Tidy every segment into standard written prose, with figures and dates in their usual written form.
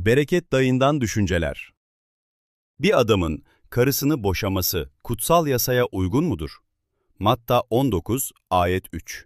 Bereket dayından düşünceler. Bir adamın karısını boşaması kutsal yasaya uygun mudur? Matta 19, ayet 3.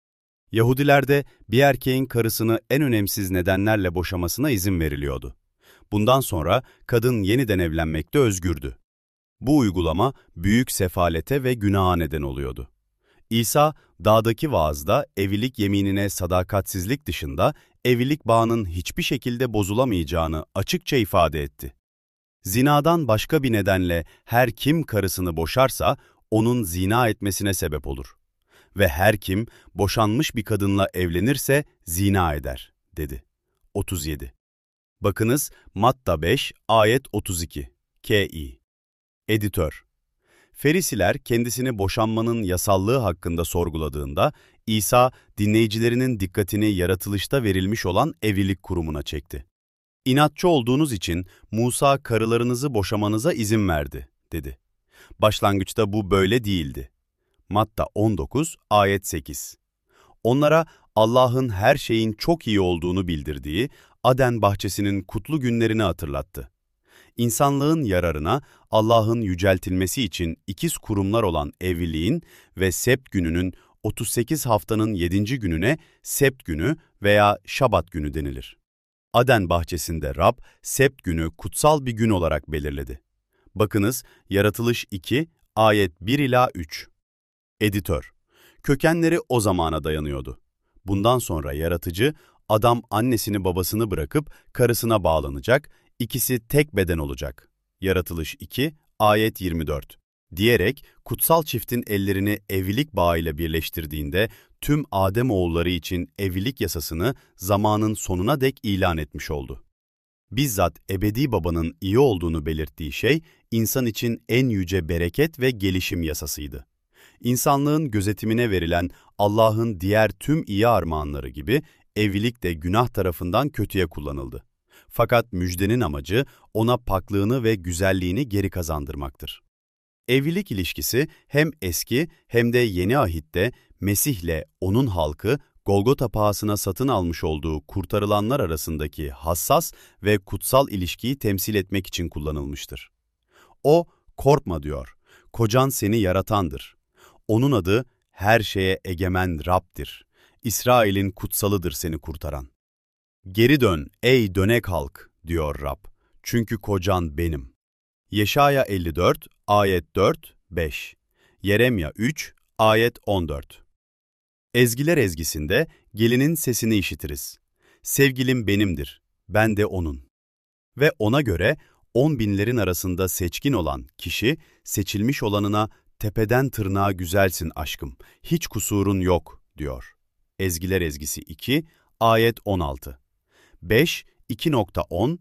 Yahudilerde bir erkeğin karısını en önemsiz nedenlerle boşamasına izin veriliyordu. Bundan sonra kadın yeniden evlenmekte özgürdü. Bu uygulama büyük sefalete ve günaha neden oluyordu. İsa, dağdaki vaazda evlilik yeminine sadakatsizlik dışında evlilik bağının hiçbir şekilde bozulamayacağını açıkça ifade etti. Zinadan başka bir nedenle her kim karısını boşarsa onun zina etmesine sebep olur. Ve her kim boşanmış bir kadınla evlenirse zina eder, dedi. 37. Bakınız Matta 5, ayet 32. K.İ. Editör. Ferisiler kendisini boşanmanın yasallığı hakkında sorguladığında, İsa dinleyicilerinin dikkatini yaratılışta verilmiş olan evlilik kurumuna çekti. İnatçı olduğunuz için Musa karılarınızı boşamanıza izin verdi, dedi. Başlangıçta bu böyle değildi. Matta 19, ayet 8. Onlara Allah'ın her şeyin çok iyi olduğunu bildirdiği Aden bahçesinin kutlu günlerini hatırlattı. İnsanlığın yararına Allah'ın yüceltilmesi için ikiz kurumlar olan evliliğin ve Sebt gününün 38 haftanın 7. gününe Sebt günü veya Şabat günü denilir. Aden bahçesinde Rab, Sebt günü kutsal bir gün olarak belirledi. Bakınız Yaratılış 2, ayet 1 ila 3. Editör. Kökenleri o zamana dayanıyordu. Bundan sonra yaratıcı, adam annesini babasını bırakıp karısına bağlanacak, İkisi tek beden olacak. Yaratılış 2, ayet 24. Diyerek kutsal çiftin ellerini evlilik bağıyla birleştirdiğinde tüm Ademoğulları için evlilik yasasını zamanın sonuna dek ilan etmiş oldu. Bizzat ebedi babanın iyi olduğunu belirttiği şey, insan için en yüce bereket ve gelişim yasasıydı. İnsanlığın gözetimine verilen Allah'ın diğer tüm iyi armağanları gibi evlilik de günah tarafından kötüye kullanıldı. Fakat müjdenin amacı ona paklığını ve güzelliğini geri kazandırmaktır. Evlilik ilişkisi hem eski hem de yeni ahitte Mesih'le onun halkı Golgota pahasına satın almış olduğu kurtarılanlar arasındaki hassas ve kutsal ilişkiyi temsil etmek için kullanılmıştır. O, korkma diyor, kocan seni yaratandır. Onun adı her şeye egemen Rab'dir. İsrail'in kutsalıdır seni kurtaran. Geri dön ey dönek halk, diyor Rab. Çünkü kocan benim. Yeşaya 54, ayet 4, 5. Yeremya 3, ayet 14. Ezgiler ezgisinde gelinin sesini işitiriz. Sevgilim benimdir, ben de onun. Ve ona göre 10 binlerin arasında seçkin olan kişi, seçilmiş olanına tepeden tırnağa güzelsin aşkım, hiç kusurun yok, diyor. Ezgiler ezgisi 2, ayet 16. 5, 2.10,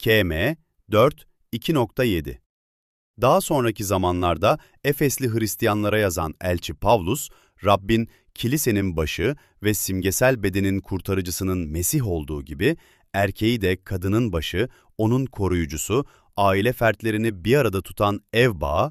KM 4, 2.7. Daha sonraki zamanlarda Efesli Hristiyanlara yazan elçi Pavlus, Rabbin kilisenin başı ve simgesel bedenin kurtarıcısının Mesih olduğu gibi, erkeği de kadının başı, onun koruyucusu, aile fertlerini bir arada tutan ev bağı,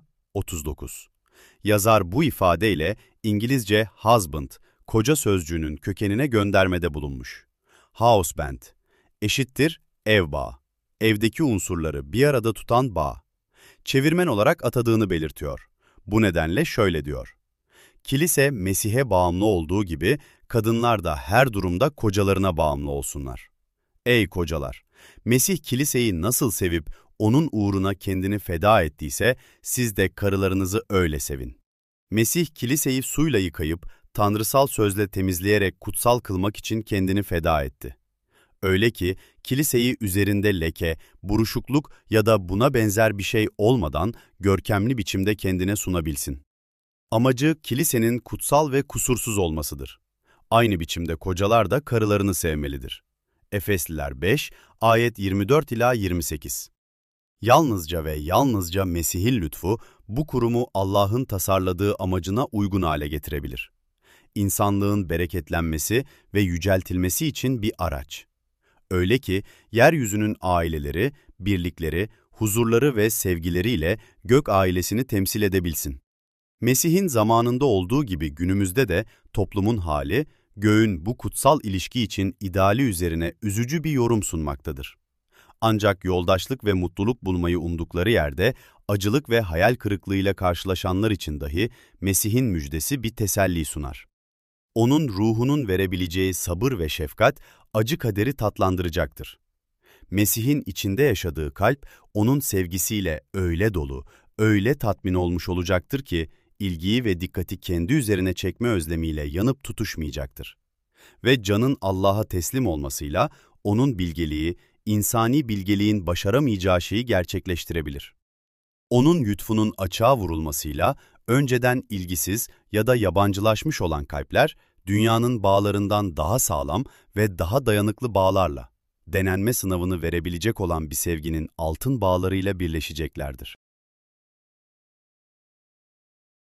39. Yazar bu ifadeyle İngilizce husband, koca sözcüğünün kökenine göndermede bulunmuş. Houseband eşittir ev bağı. Evdeki unsurları bir arada tutan bağ. Çevirmen olarak atadığını belirtiyor. Bu nedenle şöyle diyor. Kilise Mesih'e bağımlı olduğu gibi kadınlar da her durumda kocalarına bağımlı olsunlar. Ey kocalar! Mesih kiliseyi nasıl sevip onun uğruna kendini feda ettiyse siz de karılarınızı öyle sevin. Mesih kiliseyi suyla yıkayıp tanrısal sözle temizleyerek kutsal kılmak için kendini feda etti. Öyle ki kiliseyi üzerinde leke, buruşukluk ya da buna benzer bir şey olmadan görkemli biçimde kendine sunabilsin. Amacı kilisenin kutsal ve kusursuz olmasıdır. Aynı biçimde kocalar da karılarını sevmelidir. Efesliler 5, ayet 24 ila 28. Yalnızca ve yalnızca Mesih'in lütfu bu kurumu Allah'ın tasarladığı amacına uygun hale getirebilir. İnsanlığın bereketlenmesi ve yüceltilmesi için bir araç. Öyle ki yeryüzünün aileleri, birlikleri, huzurları ve sevgileriyle gök ailesini temsil edebilsin. Mesih'in zamanında olduğu gibi günümüzde de toplumun hali, göğün bu kutsal ilişki için ideali üzerine üzücü bir yorum sunmaktadır. Ancak yoldaşlık ve mutluluk bulmayı umdukları yerde, acılık ve hayal kırıklığıyla karşılaşanlar için dahi Mesih'in müjdesi bir teselli sunar. Onun ruhunun verebileceği sabır ve şefkat, acı kaderi tatlandıracaktır. Mesih'in içinde yaşadığı kalp, onun sevgisiyle öyle dolu, öyle tatmin olmuş olacaktır ki, ilgiyi ve dikkati kendi üzerine çekme özlemiyle yanıp tutuşmayacaktır. Ve canın Allah'a teslim olmasıyla, onun bilgeliği, insani bilgeliğin başaramayacağı şeyi gerçekleştirebilir. Onun lütfunun açığa vurulmasıyla, önceden ilgisiz ya da yabancılaşmış olan kalpler, dünyanın bağlarından daha sağlam ve daha dayanıklı bağlarla, denenme sınavını verebilecek olan bir sevginin altın bağlarıyla birleşeceklerdir.